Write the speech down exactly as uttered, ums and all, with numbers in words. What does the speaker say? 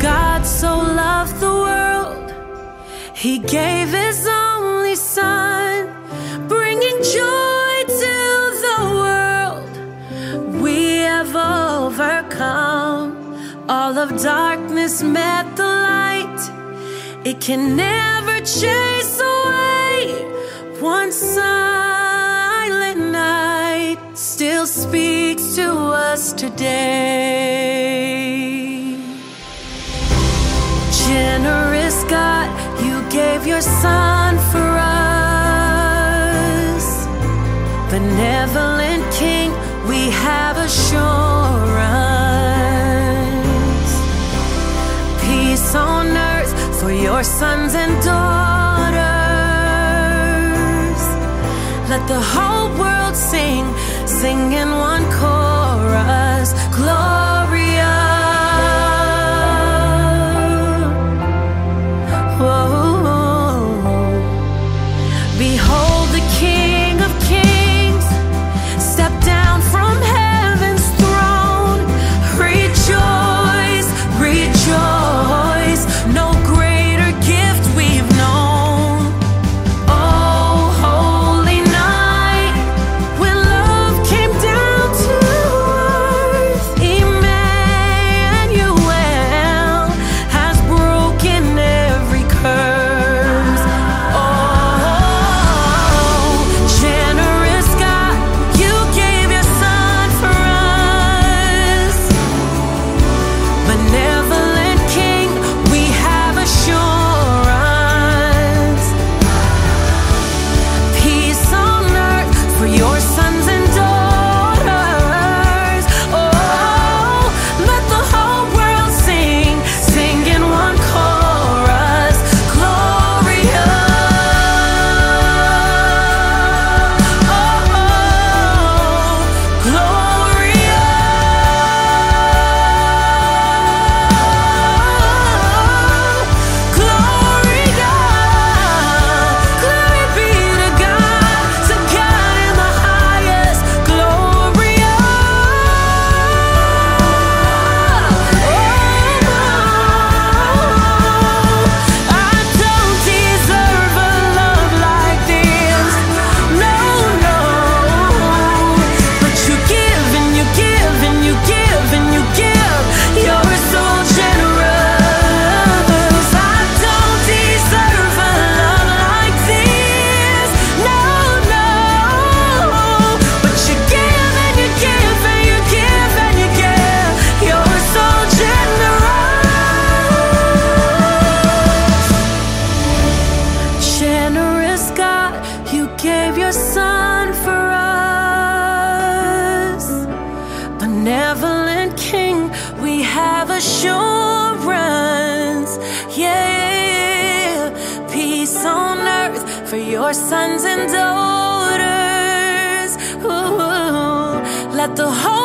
God so loved the world, He gave His only Son, bringing joy to the world. We have overcome. All of darkness met the light. It can never chase away one silent night. Still speaks to us today. Generous God, You gave Your Son for us. Benevolent King, we have assurance. Peace on earth for Your sons and daughters. Let the whole world sing, sing in one chorus. Gloria. Behold the King of Kings, step down from heaven's throne. Rejoice, rejoice, no greater gift we've known. Oh, holy night, when love came down to earth. Emmanuel has broken every curse. You gave Your Son for us. Benevolent King, we have assurance. Yeah, peace on earth for Your sons and daughters. Ooh, let the whole